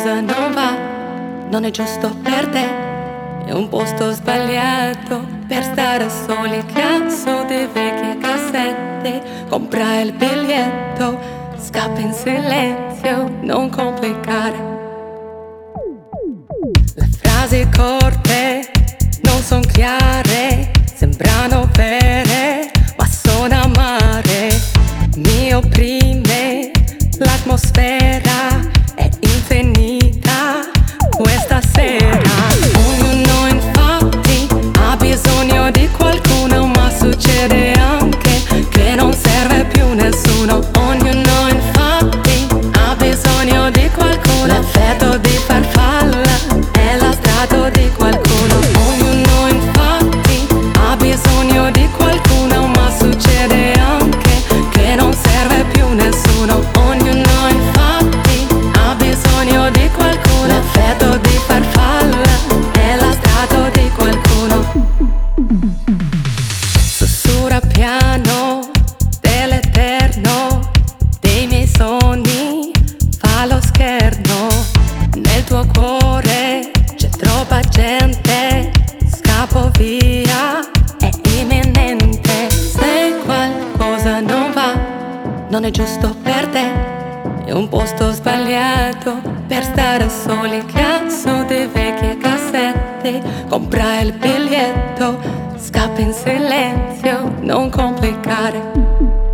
qualcosa non va, non è giusto per te. È un posto sbagliato per stare soli. Cazzo di vecchie cassette, compra il biglietto, scappa in silenzio, non complicare. Le frasi corte non son chiare, sembrano vere ma sono amare. Mi opprime l'atmosfera, è infinita questa sera. Ognuno infatti ha bisogno di qualcuno, ma succede anche che non serve più nessuno. Ognuno infatti ha bisogno di qualcuno, l'effetto di farfalla è la strada di qualcuno. Ognuno infatti ha bisogno di qualcuno, ma succede anche che non serve più nessuno. Ognuno infatti ha bisogno di qualcuno, l'effetto di farfalla è la strada di qualcuno. Sussurra piano dell'eterno, dei miei sogni, fa lo scherno. Nel tuo cuore c'è troppa gente, scappo via, è imminente. Se qualcosa non va, non è giusto per te. È un posto sbagliato per stare soli. Cazzo di vecchie cassette, compra il biglietto, scappa in silenzio, non complicare.